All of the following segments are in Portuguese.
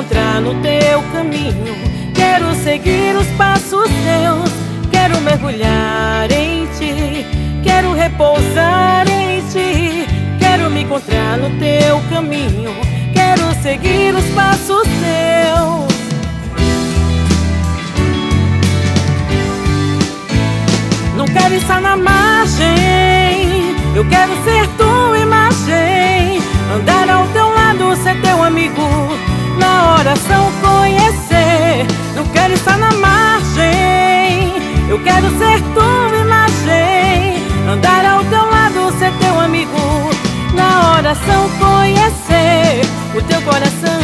encontrar no teu caminho. Quero seguir os passos teus, quero mergulhar em ti, quero repousar em ti. Quero me encontrar no teu caminho, quero seguir os passos teus. Não quero estar na margem, eu quero ser tua imagem. Andar ao teu lado, ser teu amigo, na oração conhecer. Não quero estar na margem, eu quero ser tua imagem. Andar ao teu lado, ser teu amigo, na oração conhecer o teu coração.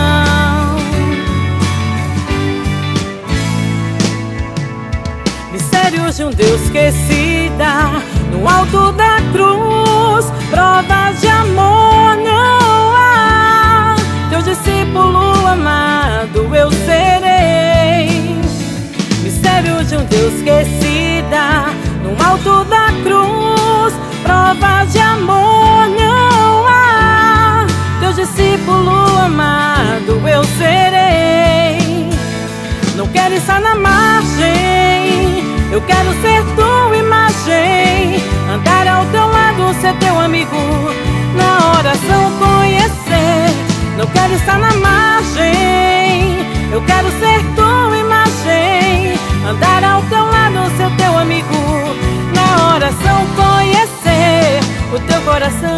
Mistérios de um Deus que se dá no alto da cruz, provas de amor não há. Teu discípulo amado eu serei. Mistérios de um Deus que se dá no alto da cruz, provas de amor não há. Teu discípulo amado eu serei. Não quero estar na margem, eu quero ser tua imagem. Andar ao teu lado, ser teu amigo, na oração conhecer. Não quero estar na margem, eu quero ser tua imagem. Andar ao teu lado, ser teu amigo, na oração conhecer o teu coração.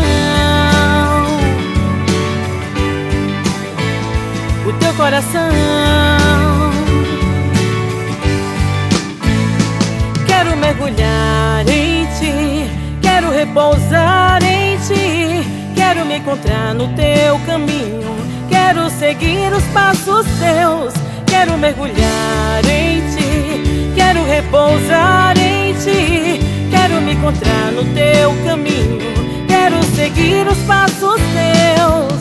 O teu coração. Quero mergulhar em ti, quero repousar em ti, quero me encontrar no teu caminho, quero seguir os passos teus. Quero mergulhar em ti, quero repousar em ti, quero me encontrar no teu caminho, quero seguir os passos teus.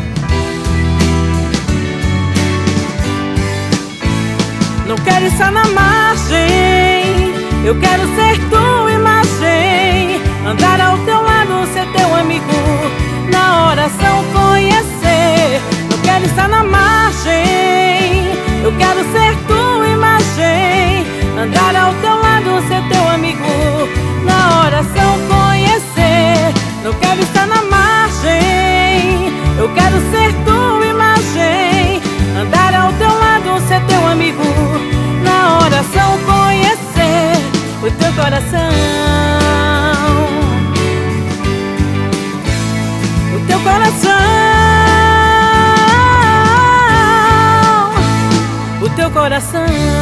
Não quero estar na margem, eu quero ser tua imagem. Andar ao teu lado, ser teu amigo, na oração conhecer. Não quero estar na margem, eu quero ser tua imagem. Andar ao teu lado, ser teu amigo, na oração conhecer. Não quero estar na margem, eu quero ser tua imagem. Andar ao teu lado, ser teu amigo, na oração conhecer o teu coração. O teu coração. O teu coração.